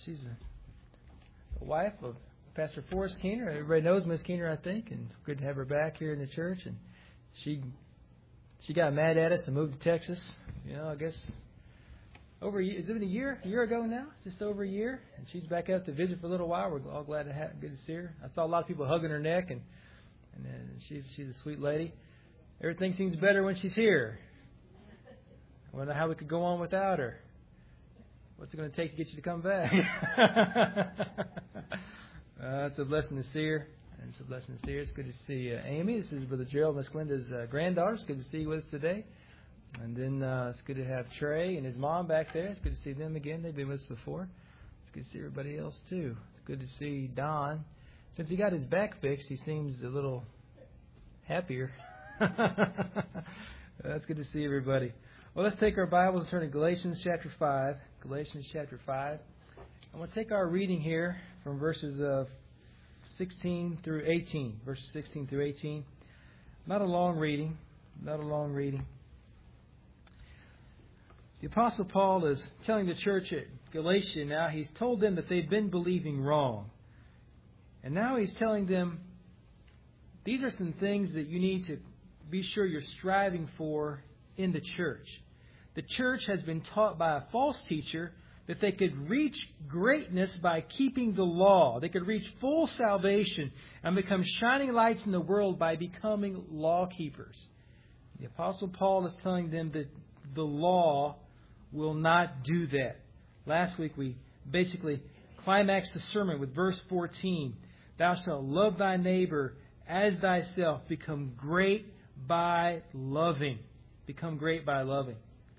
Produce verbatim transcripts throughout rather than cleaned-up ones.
she's a, a wife of Pastor Forrest Keener. Everybody knows Miss Keener, I think, and good to have her back here in the church. And she she got mad at us and moved to Texas. You know, I guess over a year, is it been a year? A year ago now? Just over a year. And she's back out to visit for a little while. We're all glad to have, good to see her. I saw a lot of people hugging her neck, and and uh, she's she's a sweet lady. Everything seems better when she's here. I wonder how we could go on without her. What's it going to take to get you to come back? uh, it's a blessing to see her. And it's a blessing to see her. It's good to see uh, Amy. This is Brother Gerald, Miss Glenda's uh, granddaughter. It's good to see you with us today. And then uh, it's good to have Trey and his mom back there. It's good to see them again. They've been with us before. It's good to see everybody else, too. It's good to see Don. Since he got his back fixed, he seems a little happier. That's good to see everybody. Well, let's take our Bibles and turn to Galatians chapter five. Galatians chapter five. I'm going to take our reading here from verses uh, sixteen through eighteen. Verses sixteen through eighteen. Not a long reading. Not a long reading. The Apostle Paul is telling the church at Galatia now, he's told them that they've been believing wrong. And now he's telling them, these are some things that you need to be sure you're striving for in the church. The church has been taught by a false teacher that they could reach greatness by keeping the law. They could reach full salvation and become shining lights in the world by becoming law keepers. The Apostle Paul is telling them that the law will not do that. Last week we basically climaxed the sermon with verse fourteen. Thou shalt love thy neighbor as thyself. Become great by loving. Become great by loving.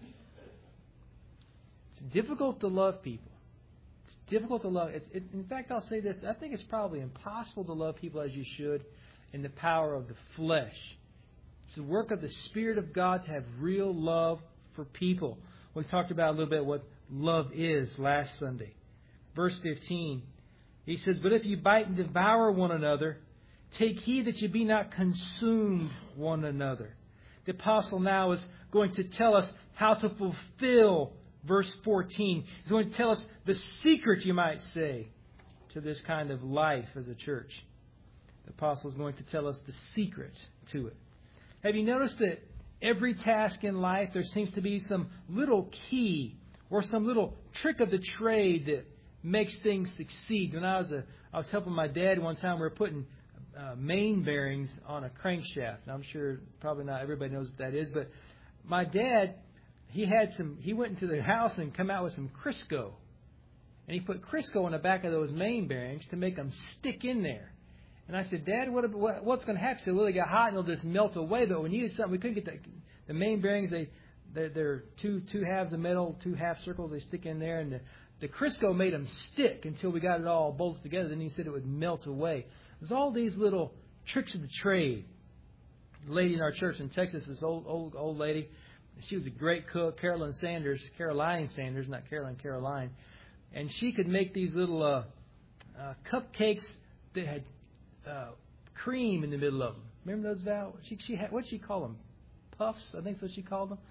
It's difficult to love people. It's difficult to love. It, it, in fact, I'll say this. I think it's probably impossible to love people as you should in the power of the flesh. It's the work of the Spirit of God to have real love for people. We talked about a little bit what love is last Sunday. Verse fifteen, he says, But if you bite and devour one another, take heed that you be not consumed one another. The apostle now is going to tell us how to fulfill verse fourteen. He's going to tell us the secret, you might say, to this kind of life as a church. The apostle is going to tell us the secret to it. Have you noticed that every task in life, there seems to be some little key or some little trick of the trade that makes things succeed? When I was a, I was helping my dad one time, we were putting uh, main bearings on a crankshaft. And I'm sure probably not everybody knows what that is, but my dad, he had some. He went into the house and come out with some Crisco, and he put Crisco in the back of those main bearings to make them stick in there. And I said, Dad, what, what what's going to happen? He said, well, they got hot and they'll just melt away. But we needed something. We couldn't get the, the main bearings. They they're, they're two two halves of metal, two half circles. They stick in there, and the, the Crisco made them stick until we got it all bolted together. Then he said it would melt away. There's all these little tricks of the trade. The lady in our church in Texas, this old old old lady, she was a great cook, Carolyn Sanders, Caroline Sanders, not Caroline, Caroline, and she could make these little uh, uh, cupcakes that had uh, cream in the middle of them. Remember those, Val? She she had, what'd she call them? Puffs, I think that's what she called them.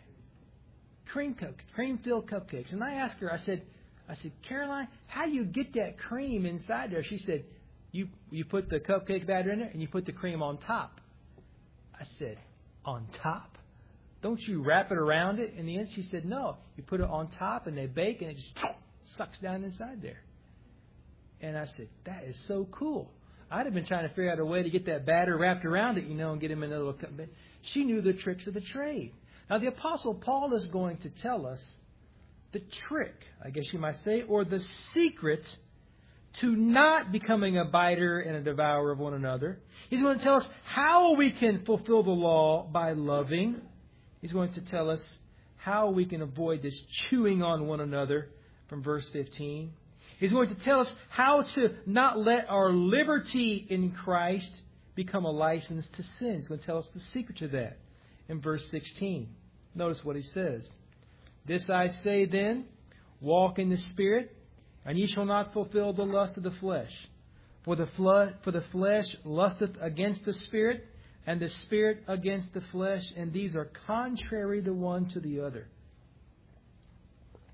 Cream cup, cream filled cupcakes. And I asked her, I said, I said, Caroline, how do you get that cream inside there? She said, you you put the cupcake batter in there and you put the cream on top. I said, on top? Don't you wrap it around it? In the end, she said, no. You put it on top and they bake and it just sucks down inside there. And I said, that is so cool. I'd have been trying to figure out a way to get that batter wrapped around it, you know, and get him in a little cup. But she knew the tricks of the trade. Now, the Apostle Paul is going to tell us the trick, I guess you might say, or the secret to not becoming a biter and a devourer of one another. He's going to tell us how we can fulfill the law by loving. He's going to tell us how we can avoid this chewing on one another from verse fifteen. He's going to tell us how to not let our liberty in Christ become a license to sin. He's going to tell us the secret to that in verse sixteen. Notice what he says. This I say then, walk in the Spirit, and ye shall not fulfill the lust of the flesh. For the, flood, for the flesh lusteth against the Spirit, and the Spirit against the flesh, and these are contrary the one to the other.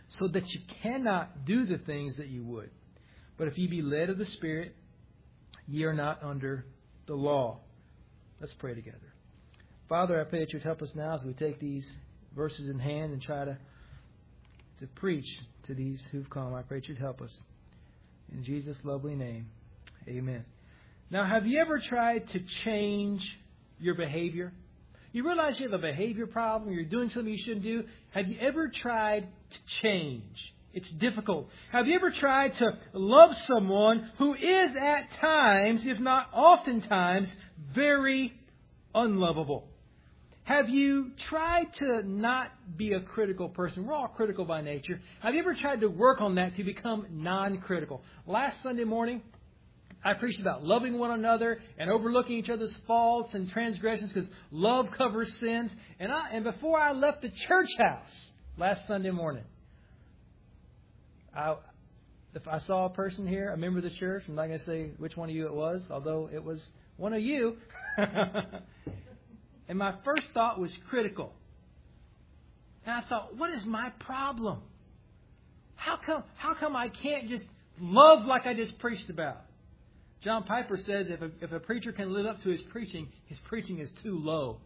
so that you cannot do the things that you would. But if ye be led of the Spirit, ye are not under the law. Let's pray together. Father, I pray that you would help us now as we take these verses in hand and try to, to preach to these who've come. I pray that you'd help us. In Jesus' lovely name, amen. Now, have you ever tried to change your behavior? You realize you have a behavior problem, you're doing something you shouldn't do. Have you ever tried to change? It's difficult. Have you ever tried to love someone who is at times, if not oftentimes, very unlovable? Have you tried to not be a critical person? We're all critical by nature. Have you ever tried to work on that to become non-critical? Last Sunday morning, I preached about loving one another and overlooking each other's faults and transgressions because love covers sins. And I, and before I left the church house last Sunday morning, I, if I saw a person here, a member of the church, I'm not going to say which one of you it was, although it was one of you. And my first thought was critical. And I thought, what is my problem? How come, how come I can't just love like I just preached about? John Piper says if a, if a preacher can live up to his preaching, his preaching is too low.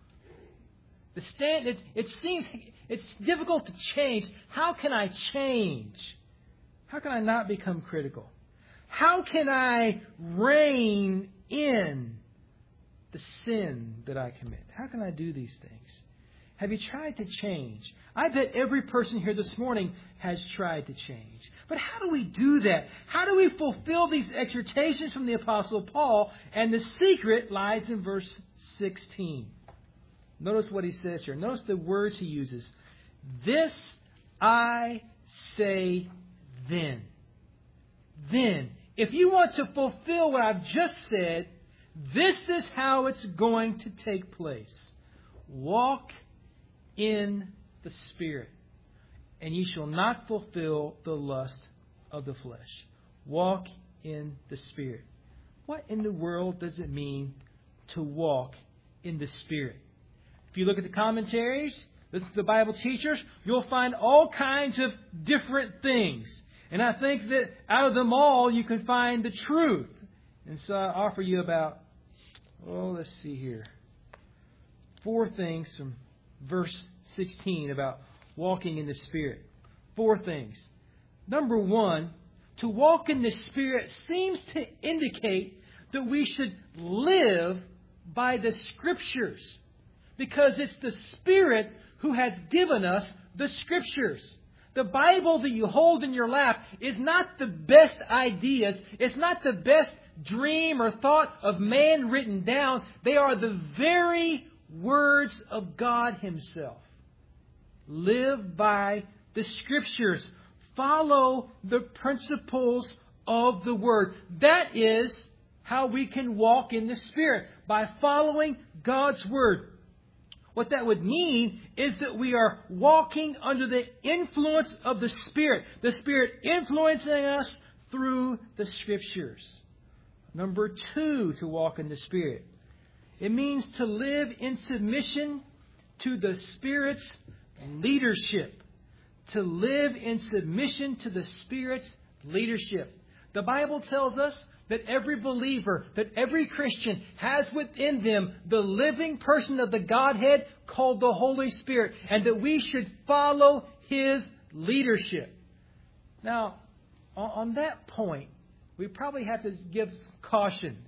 The stand, it, it seems it's difficult to change. How can I change? How can I not become critical? How can I rein in the sin that I commit? How can I do these things? Have you tried to change? I bet every person here this morning has tried to change. But how do we do that? How do we fulfill these exhortations from the Apostle Paul? And the secret lies in verse sixteen. Notice what he says here. Notice the words he uses. This I say then. Then. If you want to fulfill what I've just said, this is how it's going to take place. Walk in the Spirit, and ye shall not fulfill the lust of the flesh. Walk in the Spirit. What in the world does it mean to walk in the Spirit? If you look at the commentaries, listen to the Bible teachers, you'll find all kinds of different things. And I think that out of them all, you can find the truth. And so I offer you about, oh, let's see here, four things from verse sixteen about walking in the Spirit. Four things. Number one, to walk in the Spirit seems to indicate that we should live by the Scriptures, because it's the Spirit who has given us the Scriptures. The Bible that you hold in your lap is not the best ideas. It's not the best dream or thought of man written down. They are the very words of God Himself. Live by the Scriptures. Follow the principles of the Word. That is how we can walk in the Spirit, by following God's Word. What that would mean is that we are walking under the influence of the Spirit. The Spirit influencing us through the Scriptures. Number two, to walk in the Spirit. It means to live in submission to the Spirit's leadership. To live in submission to the Spirit's leadership. The Bible tells us that every believer, that every Christian has within them the living person of the Godhead called the Holy Spirit, and that we should follow His leadership. Now, on that point, we probably have to give cautions.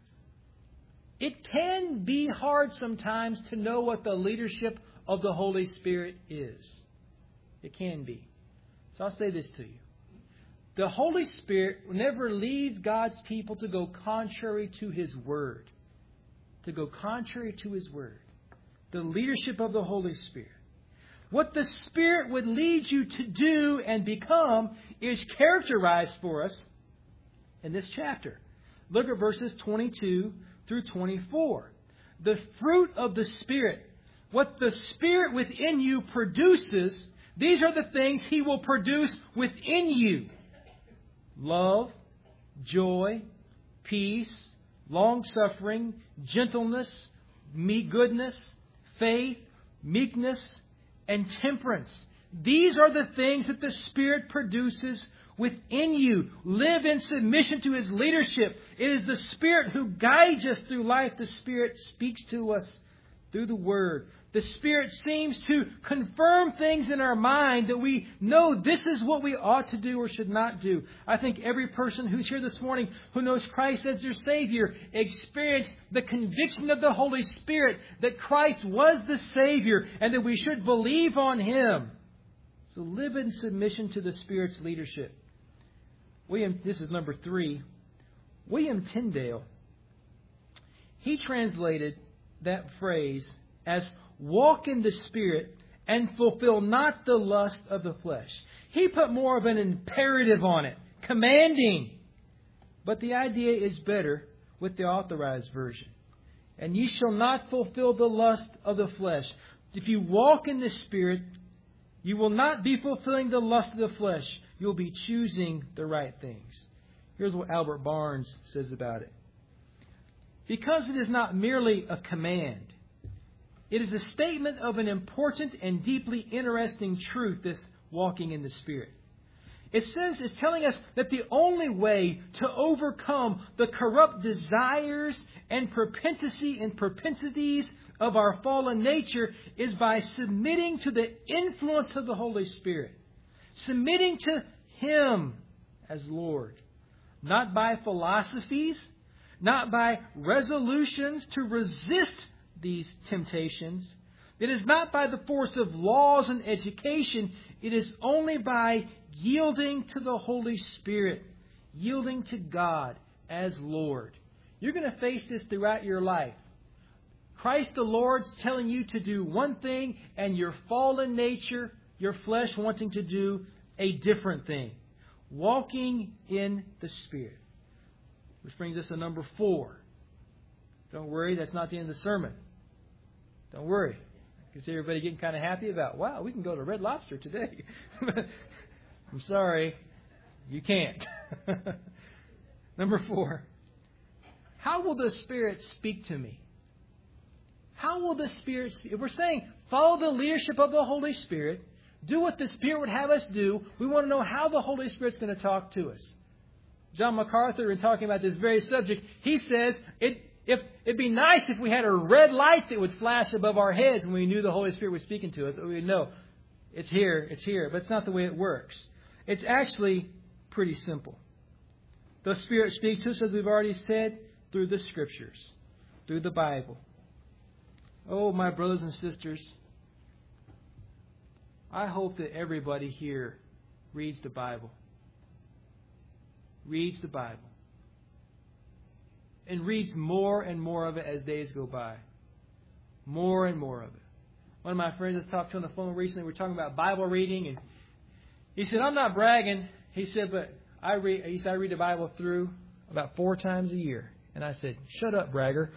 It can be hard sometimes to know what the leadership of the Holy Spirit is. It can be. So I'll say this to you. The Holy Spirit will never lead God's people to go contrary to His Word. To go contrary to His Word. The leadership of the Holy Spirit. What the Spirit would lead you to do and become is characterized for us in this chapter. Look at verses twenty-two through twenty-four. The fruit of the Spirit. What the Spirit within you produces, these are the things He will produce within you. Love, joy, peace, long-suffering, gentleness, meek goodness, faith, meekness, and temperance. These are the things that the Spirit produces within you. Live in submission to His leadership. It is the Spirit who guides us through life. The Spirit speaks to us through the Word. The Spirit seems to confirm things in our mind that we know this is what we ought to do or should not do. I think every person who's here this morning who knows Christ as their Savior experienced the conviction of the Holy Spirit that Christ was the Savior and that we should believe on Him. So live in submission to the Spirit's leadership. William, this is number three. William Tyndale, he translated that phrase as walk in the Spirit and fulfill not the lust of the flesh. He put more of an imperative on it, commanding. But the idea is better with the Authorized Version. And ye shall not fulfill the lust of the flesh. If you walk in the Spirit, you will not be fulfilling the lust of the flesh. You'll be choosing the right things. Here's what Albert Barnes says about it. Because it is not merely a command, it is a statement of an important and deeply interesting truth, this walking in the Spirit. It says, it's telling us that the only way to overcome the corrupt desires and propensity and propensities of our fallen nature is by submitting to the influence of the Holy Spirit. Submitting to Him as Lord. Not by philosophies, not by resolutions to resist these temptations. It is not by the force of laws and education. It is only by yielding to the Holy Spirit, yielding to God as Lord. You're going to face this throughout your life. Christ the Lord's telling you to do one thing, and your fallen nature, your flesh wanting to do a different thing. Walking in the Spirit. Which brings us to number four. Don't worry, that's not the end of the sermon. Don't worry. I can see everybody getting kind of happy about, wow, we can go to Red Lobster today. I'm sorry, you can't. Number four. How will the Spirit speak to me? How will the Spirit speak? If we're saying follow the leadership of the Holy Spirit, do what the Spirit would have us do, we want to know how the Holy Spirit's going to talk to us. John MacArthur, in talking about this very subject, he says it If it'd be nice if we had a red light that would flash above our heads when we knew the Holy Spirit was speaking to us. We would know it's here, it's here. But it's not the way it works. It's actually pretty simple. The Spirit speaks to us, as we've already said, through the Scriptures, through the Bible. Oh, my brothers and sisters, I hope that everybody here reads the Bible. Reads the Bible. And reads more and more of it as days go by. More and more of it. One of my friends I talked to on the phone recently, we were talking about Bible reading, and he said, I'm not bragging. He said, but I read he said, I read the Bible through about four times a year. And I said, shut up, bragger.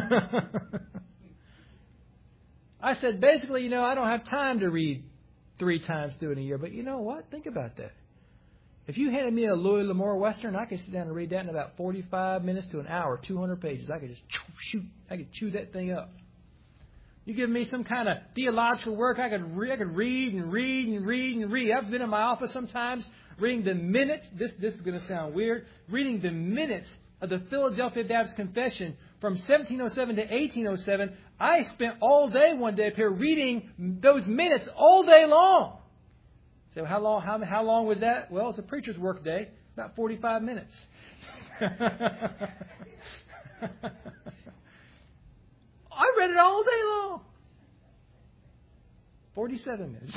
I said, basically, you know, I don't have time to read three times through in a year. But you know what? Think about that. If you handed me a Louis L'Amour Western, I could sit down and read that in about forty-five minutes to an hour, two hundred pages. I could just shoot, I could chew that thing up. You give me some kind of theological work, I could, re- I could read and read and read and read. I've been in my office sometimes reading the minutes. This, this is going to sound weird. Reading the minutes of the Philadelphia Baptist Confession from seventeen oh seven to eighteen oh seven. I spent all day one day up here reading those minutes all day long. So how long? How, how long was that? Well, it's a preacher's work day, about forty-five minutes. I read it all day long. forty-seven minutes.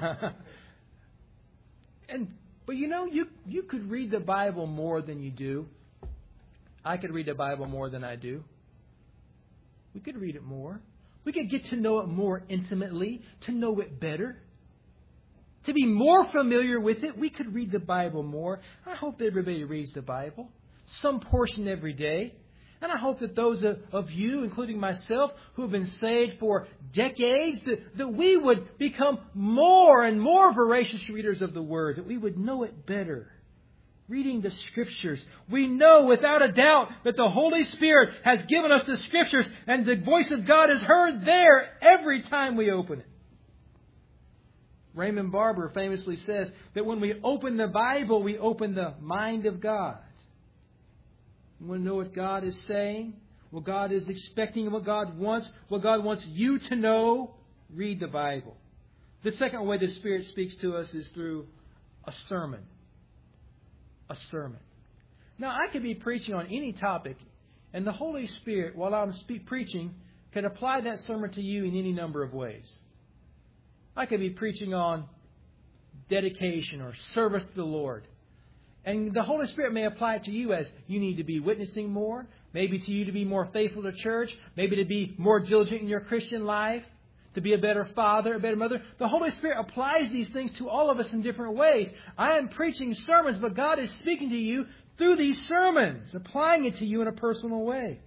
and but you know, you you could read the Bible more than you do. I could read the Bible more than I do. We could read it more. We could get to know it more intimately, to know it better. To be more familiar with it, we could read the Bible more. I hope that everybody reads the Bible, some portion every day. And I hope that those of, of you, including myself, who have been saved for decades, that, that we would become more and more voracious readers of the Word, that we would know it better. Reading the Scriptures. We know without a doubt that the Holy Spirit has given us the Scriptures, and the voice of God is heard there every time we open it. Raymond Barber famously says that when we open the Bible, we open the mind of God. You want to know what God is saying? What God is expecting, what God wants, what God wants you to know? Read the Bible. The second way the Spirit speaks to us is through a sermon. A sermon. Now, I could be preaching on any topic, and the Holy Spirit, while I'm speak, preaching, can apply that sermon to you in any number of ways. I could be preaching on dedication or service to the Lord. And the Holy Spirit may apply it to you as you need to be witnessing more, maybe to you to be more faithful to church, maybe to be more diligent in your Christian life, to be a better father, a better mother. The Holy Spirit applies these things to all of us in different ways. I am preaching sermons, but God is speaking to you through these sermons, applying it to you in a personal way.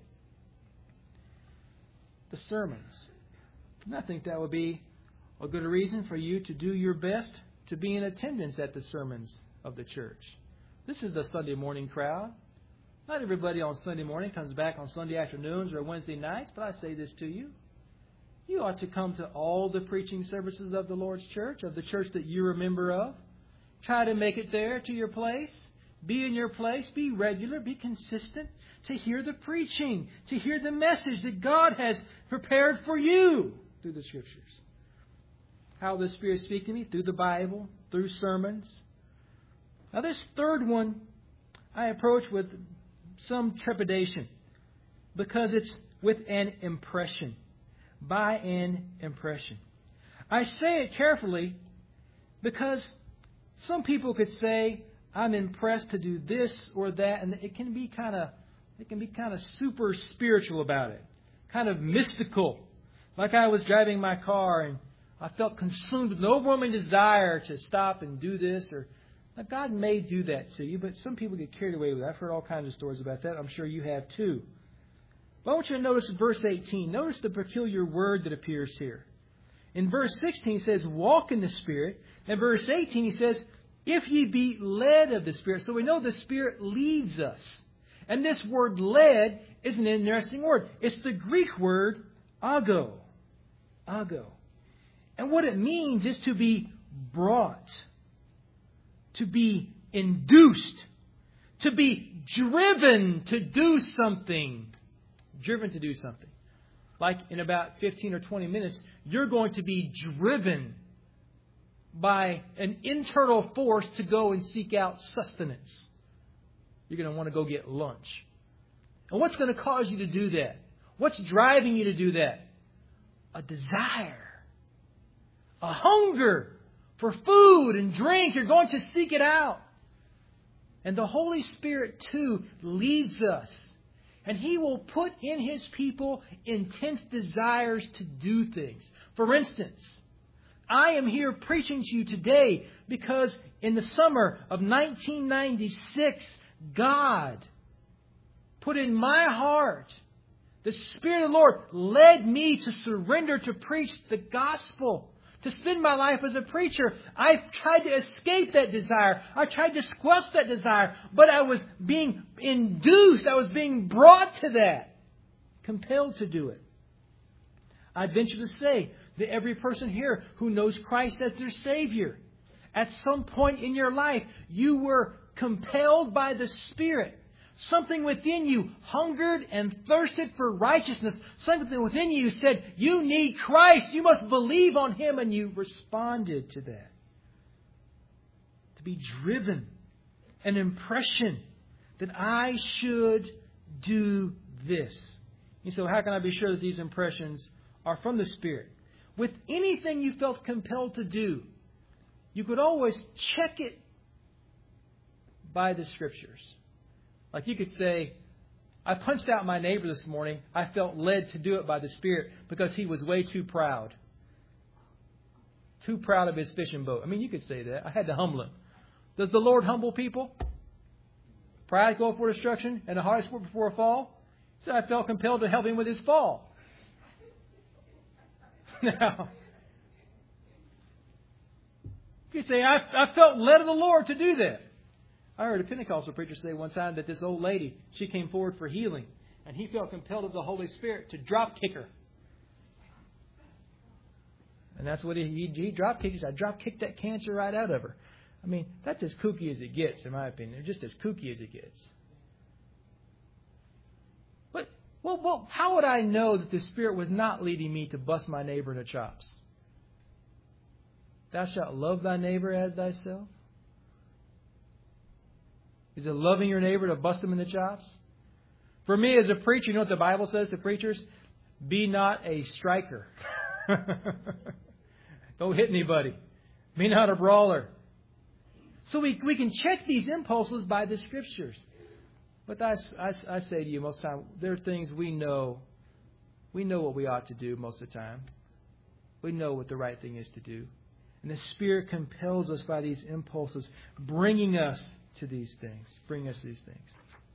The sermons. And I think that would be a good reason for you to do your best to be in attendance at the sermons of the church. This is the Sunday morning crowd. Not everybody on Sunday morning comes back on Sunday afternoons or Wednesday nights, but I say this to you. You ought to come to all the preaching services of the Lord's church, of the church that you're a member of. Try to make it there to your place. Be in your place. Be regular. Be consistent to hear the preaching, to hear the message that God has prepared for you through the Scriptures. How the Spirit speaks to me? Through the Bible, through sermons. Now this third one I approach with some trepidation because it's with an impression. By an impression. I say it carefully because some people could say, I'm impressed to do this or that, and it can be kind of it can be kind of super spiritual about it. Kind of mystical. Like I was driving my car and I felt consumed with an overwhelming desire to stop and do this. Or now God may do that to you, but some people get carried away with it. I've heard all kinds of stories about that. I'm sure you have too. But I want you to notice verse eighteen. Notice the peculiar word that appears here. In verse sixteen, he says, walk in the Spirit. And verse eighteen, he says, if ye be led of the Spirit. So we know the Spirit leads us. And this word led is an interesting word. It's the Greek word ago. Ago. And what it means is to be brought, to be induced, to be driven to do something. Driven to do something. Like in about fifteen or twenty minutes, you're going to be driven by an internal force to go and seek out sustenance. You're going to want to go get lunch. And what's going to cause you to do that? What's driving you to do that? A desire. A hunger for food and drink. You're going to seek it out. And the Holy Spirit, too, leads us. And He will put in His people intense desires to do things. For instance, I am here preaching to you today because in the summer of nineteen ninety-six, God put in my heart, the Spirit of the Lord led me to surrender to preach the gospel. To spend my life as a preacher. I tried to escape that desire. I tried to squelch that desire. But I was being induced. I was being brought to that. Compelled to do it. I venture to say that every person here who knows Christ as their Savior, at some point in your life, you were compelled by the Spirit. Something within you hungered and thirsted for righteousness. Something within you said, you need Christ. You must believe on Him. And you responded to that. To be driven. An impression that I should do this. And so how can I be sure that these impressions are from the Spirit? With anything you felt compelled to do, you could always check it by the Scriptures. Like you could say, I punched out my neighbor this morning. I felt led to do it by the Spirit because he was way too proud. Too proud of his fishing boat. I mean, you could say that. I had to humble him. Does the Lord humble people? Pride go before destruction and a haughty spirit before a fall? So I felt compelled to help him with his fall. Now, you say, I, I felt led of the Lord to do that. I heard a Pentecostal preacher say one time that this old lady, she came forward for healing. And he felt compelled of the Holy Spirit to drop kick her. And that's what he, he, he drop kicked. He said, I drop kicked that cancer right out of her. I mean, that's as kooky as it gets, in my opinion. They're just as kooky as it gets. But, well, well, how would I know that the Spirit was not leading me to bust my neighbor in the chops? Thou shalt love thy neighbor as thyself? Is it loving your neighbor to bust him in the chops? For me as a preacher, you know what the Bible says to preachers? Be not a striker. Don't hit anybody. Be not a brawler. So we we can check these impulses by the Scriptures. But I, I, I say to you most of the time, there are things we know. We know what we ought to do most of the time. We know what the right thing is to do. And the Spirit compels us by these impulses, bringing us to these things. Bring us these things.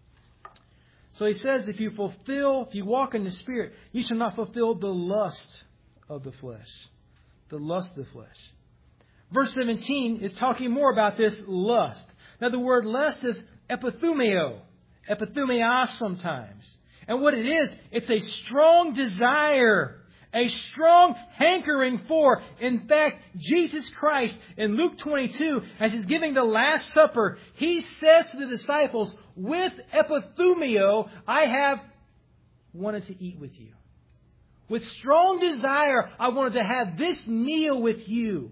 So he says, if you fulfill, if you walk in the Spirit, you shall not fulfill the lust of the flesh. The lust of the flesh. Verse seventeen is talking more about this lust. Now the word lust is epithumeo. Epithumeos sometimes. And what it is, it's a strong desire. A strong hankering for. In fact, Jesus Christ in Luke twenty-two, as He's giving the Last Supper, He says to the disciples, with epithumeo, I have wanted to eat with you. With strong desire, I wanted to have this meal with you.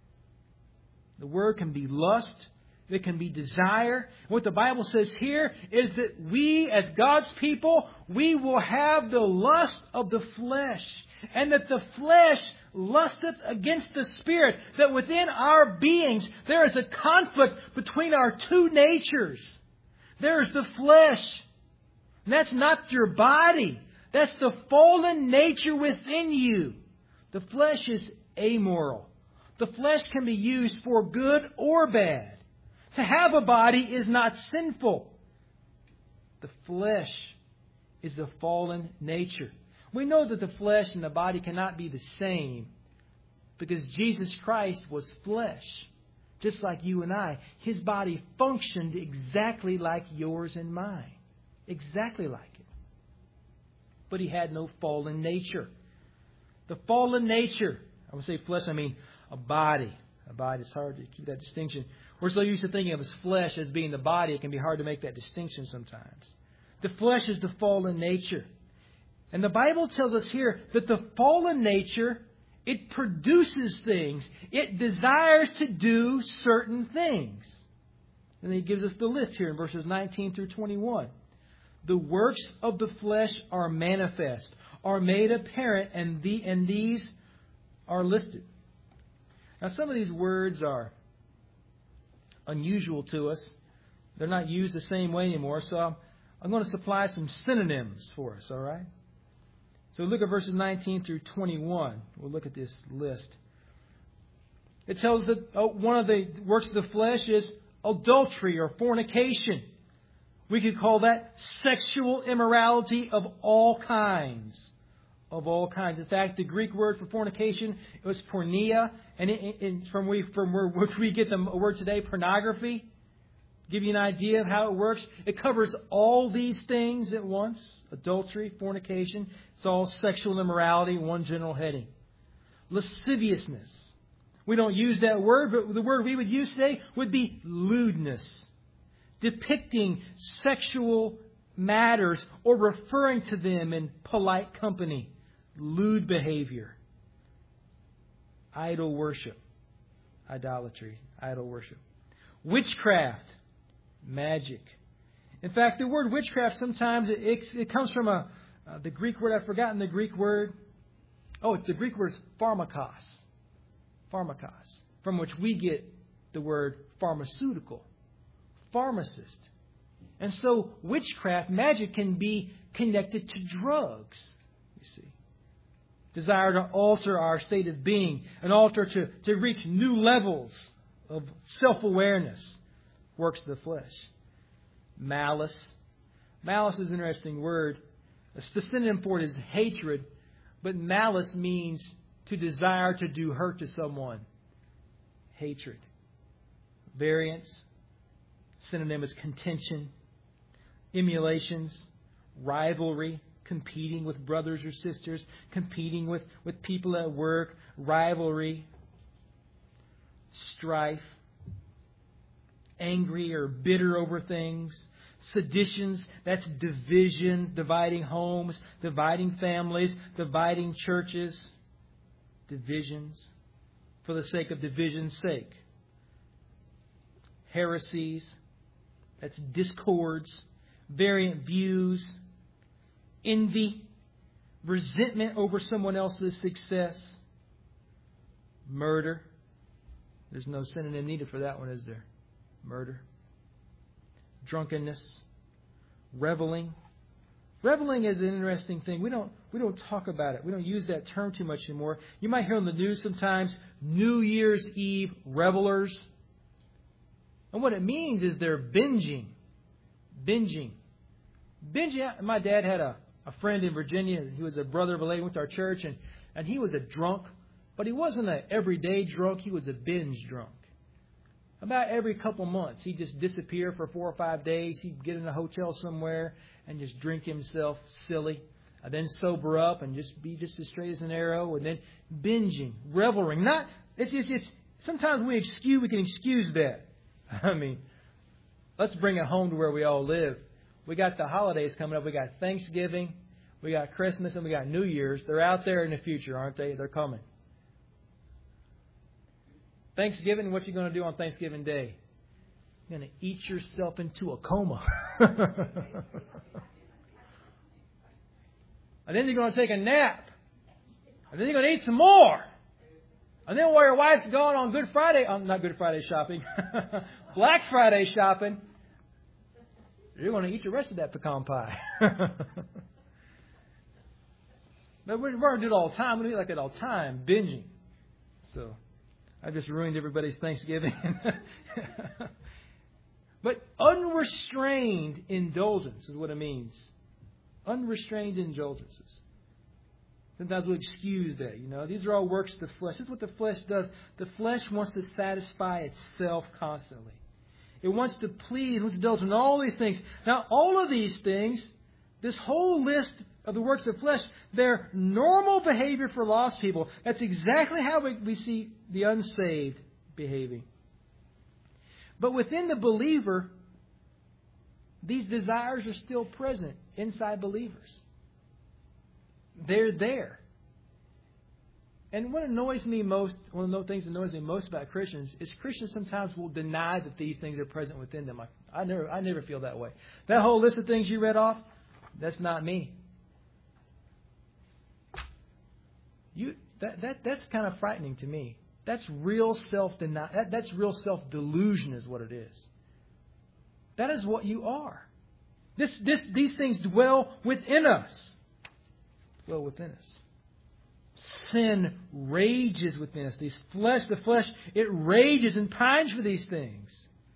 The word can be lust. It can be desire. What the Bible says here is that we, as God's people, we will have the lust of the flesh. And that the flesh lusteth against the Spirit. That within our beings, there is a conflict between our two natures. There is the flesh. And that's not your body. That's the fallen nature within you. The flesh is amoral. The flesh can be used for good or bad. To have a body is not sinful. The flesh is a fallen nature. We know that the flesh and the body cannot be the same because Jesus Christ was flesh, just like you and I. His body functioned exactly like yours and mine. Exactly like it. But He had no fallen nature. The fallen nature, I would say flesh, I mean a body. A body, it's hard to keep that distinction. We're so used to thinking of His flesh as being the body, it can be hard to make that distinction sometimes. The flesh is the fallen nature. And the Bible tells us here that the fallen nature, it produces things. It desires to do certain things. And He gives us the list here in verses nineteen through twenty-one. The works of the flesh are manifest, are made apparent, and, the, and these are listed. Now, some of these words are unusual to us. They're not used the same way anymore. So I'm, I'm going to supply some synonyms for us, all right? So look at verses nineteen through twenty-one. We'll look at this list. It tells that oh, one of the works of the flesh is adultery or fornication. We could call that sexual immorality of all kinds. Of all kinds. In fact, the Greek word for fornication, it was porneia. And it, it, from, we, from where, which we get the word today, pornography. Give you an idea of how it works. It covers all these things at once. Adultery, fornication. It's all sexual immorality, one general heading. Lasciviousness. We don't use that word, but the word we would use today would be lewdness. Depicting sexual matters or referring to them in polite company. Lewd behavior. Idol worship. Idolatry. Idol worship. Witchcraft. Magic. In fact, the word witchcraft sometimes it, it, it comes from a uh, the Greek word. I've forgotten the Greek word. Oh, the Greek word is pharmakos. Pharmakos, from which we get the word pharmaceutical, pharmacist. And so witchcraft, magic can be connected to drugs. You see, desire to alter our state of being, an alter to to reach new levels of self-awareness. Works of the flesh. Malice. Malice is an interesting word. The synonym for it is hatred. But malice means to desire to do hurt to someone. Hatred. Variance. Synonym is contention. Emulations. Rivalry. competing with brothers or sisters, competing with, with people at work, rivalry, strife, angry or bitter over things, seditions, that's division, dividing homes, dividing families, dividing churches, divisions for the sake of division's sake. Heresies, that's discords, variant views, envy, resentment over someone else's success, murder. There's no synonym needed for that one, is there? Murder. Drunkenness. Reveling. Reveling is an interesting thing. We don't we don't talk about it. We don't use that term too much anymore. You might hear on the news sometimes, New Year's Eve revelers. And what it means is they're binging. Binging. Binging. My dad had a, a friend in Virginia. He was a brother of a lady who went to our church, and, and he was a drunk. But he wasn't an everyday drunk. He was a binge drunk. About every couple months, he'd just disappear for four or five days. He'd get in a hotel somewhere and just drink himself silly. And then sober up and just be just as straight as an arrow. And then binging, reveling. Not, it's, it's, it's, sometimes we excuse, we can excuse that. I mean, let's bring it home to where we all live. We got the holidays coming up. We got Thanksgiving, we got Christmas, and we got New Year's. They're out there in the future, aren't they? They're coming. Thanksgiving, what you going to do on Thanksgiving Day? You're going to eat yourself into a coma. And then you're going to take a nap. And then you're going to eat some more. And then while your wife's gone on Good Friday, um, not Good Friday shopping, Black Friday shopping, you're going to eat the rest of that pecan pie. But we're going to do it all the time. We're going to eat like that all the time, binging. So I just ruined everybody's Thanksgiving. But unrestrained indulgence is what it means. Unrestrained indulgences. Sometimes we excuse that, you know. These are all works of the flesh. This is what the flesh does. The flesh wants to satisfy itself constantly. It wants to please, wants to indulge in all these things. Now, all of these things, this whole list of the works of the flesh, they're normal behavior for lost people. That's exactly how we, we see the unsaved behaving. But within the believer, these desires are still present inside believers. They're there. And what annoys me most, one of the things that annoys me most about Christians is Christians sometimes will deny that these things are present within them. I, I never, I never feel that way. That whole list of things you read off, that's not me. You that that that's kind of frightening to me. That's real self-denial. That, that's real self-delusion is what it is. That is what you are. This, this, these things dwell within us. Dwell within us. Sin rages within us. These flesh, the flesh, it rages and pines for these things.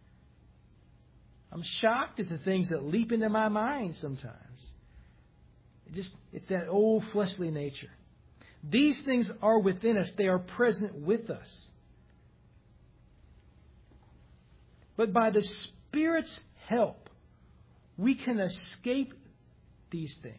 I'm shocked at the things that leap into my mind sometimes. It just, it's that old fleshly nature. These things are within us. They are present with us. But by the Spirit's help, we can escape these things.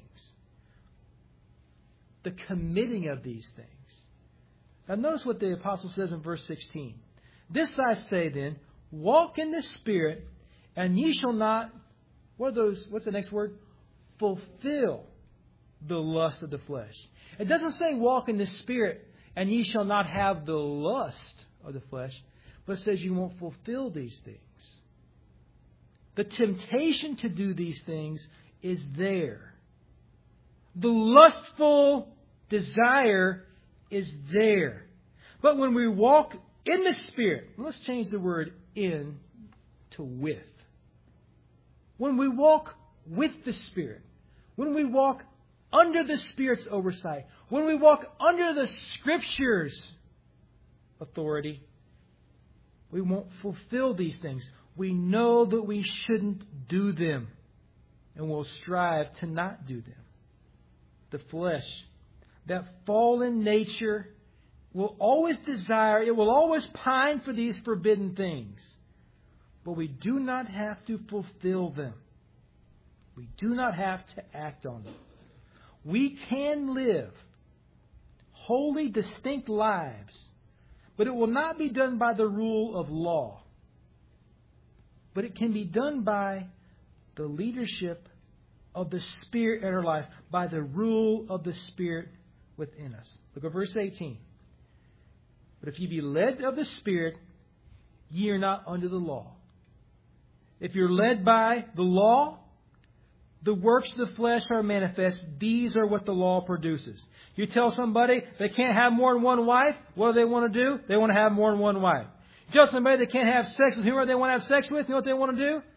The committing of these things. Now notice what the apostle says in verse sixteen. This I say then, walk in the Spirit, and ye shall not, what are those, what's the next word? Fulfill the lust of the flesh. It doesn't say walk in the Spirit, and ye shall not have the lust of the flesh, but it says you won't fulfill these things. The temptation to do these things is there. The lustful desire is there. But when we walk in the Spirit, let's change the word in to with. When we walk with the Spirit, when we walk under the Spirit's oversight, when we walk under the Scripture's authority, we won't fulfill these things. We know that we shouldn't do them, and we'll strive to not do them. The flesh, that fallen nature, will always desire, it will always pine for these forbidden things. But we do not have to fulfill them. We do not have to act on them. We can live holy, distinct lives, but it will not be done by the rule of law. But it can be done by the leadership of the Spirit in our life, by the rule of the Spirit within us. Look at verse eighteen. But if ye be led of the Spirit, ye are not under the law. If you're led by the law, the works of the flesh are manifest. These are what the law produces. You tell somebody they can't have more than one wife, what do they want to do? They want to have more than one wife. You tell somebody they can't have sex with whoever they want to have sex with, you know what they want to do?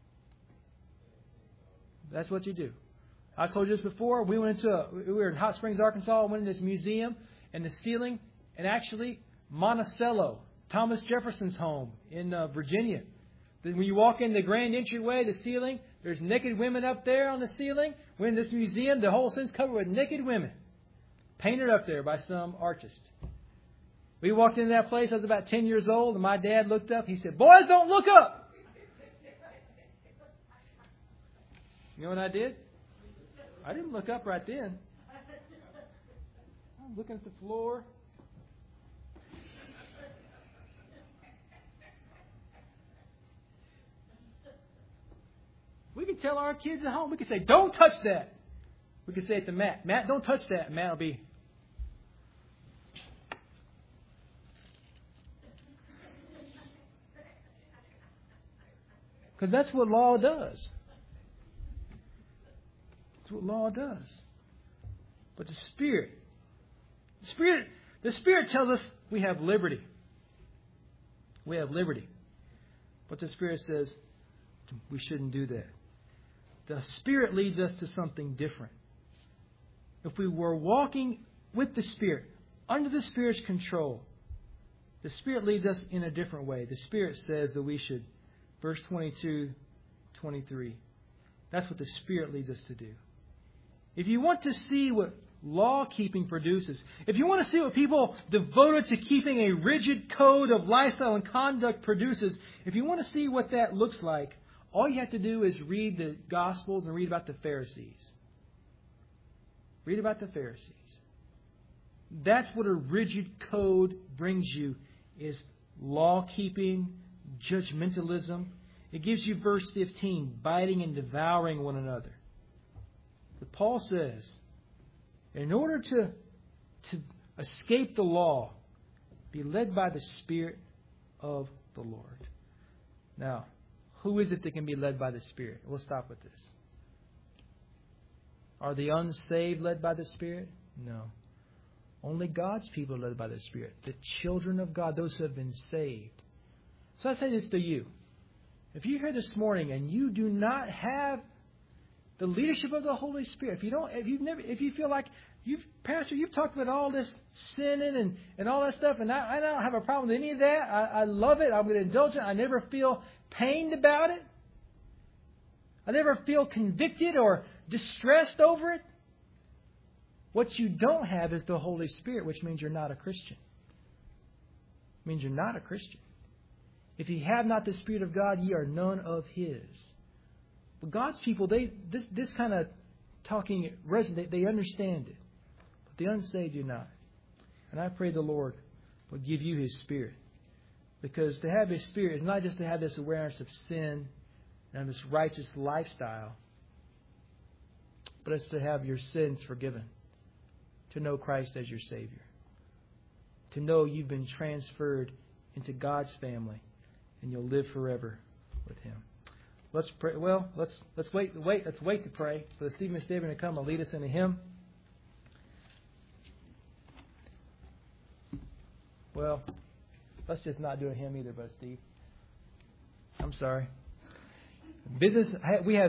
That's what you do. I told you this before. We went into, a, we were in Hot Springs, Arkansas, went in this museum, and the ceiling, and actually Monticello, Thomas Jefferson's home in uh, Virginia. Then when you walk in the grand entryway, the ceiling, there's naked women up there on the ceiling. We're in this museum. The whole thing's covered with naked women, painted up there by some artist. We walked into that place. I was about ten years old, and my dad looked up. He said, "Boys, don't look up." You know what I did? I didn't look up right then. I'm looking at the floor. We can tell our kids at home, we can say, "Don't touch that." We can say it to Matt, "Matt, don't touch that." And Matt will be, because that's what law does. That's what law does. But the Spirit, the Spirit, the Spirit tells us we have liberty. We have liberty. But the Spirit says we shouldn't do that. The Spirit leads us to something different. If we were walking with the Spirit, under the Spirit's control, the Spirit leads us in a different way. The Spirit says that we should, verse twenty-two, twenty-three, that's what the Spirit leads us to do. If you want to see what law-keeping produces, if you want to see what people devoted to keeping a rigid code of lifestyle and conduct produces, if you want to see what that looks like, all you have to do is read the Gospels and read about the Pharisees. Read about the Pharisees. That's what a rigid code brings you, is law-keeping, judgmentalism. It gives you verse fifteen, biting and devouring one another. But Paul says, in order to, to escape the law, be led by the Spirit of the Lord. Now, who is it that can be led by the Spirit? We'll stop with this. Are the unsaved led by the Spirit? No. Only God's people are led by the Spirit. The children of God, those who have been saved. So I say this to you. If you're here this morning and you do not have the leadership of the Holy Spirit, if you don't, if you've never, if you feel like you've, Pastor, you've talked about all this sinning and, and all that stuff, and I, I don't have a problem with any of that. I, I love it. I'm going to indulge it. I never feel pained about it. I never feel convicted or distressed over it. What you don't have is the Holy Spirit, which means you're not a Christian. It means you're not a Christian. If ye have not the Spirit of God, ye are none of His. But God's people, they this this kind of talking resonates. They understand it, but the unsaved do not. And I pray the Lord will give you His Spirit, because to have His Spirit is not just to have this awareness of sin and this righteous lifestyle, but it's to have your sins forgiven, to know Christ as your Savior, to know you've been transferred into God's family, and you'll live forever with Him. Let's pray. Well, let's let's wait. Wait. Let's wait to pray for the Stephen Stephen to come and lead us in a hymn. Well, let's just not do a hymn either, but Steve. I'm sorry. Business. We have.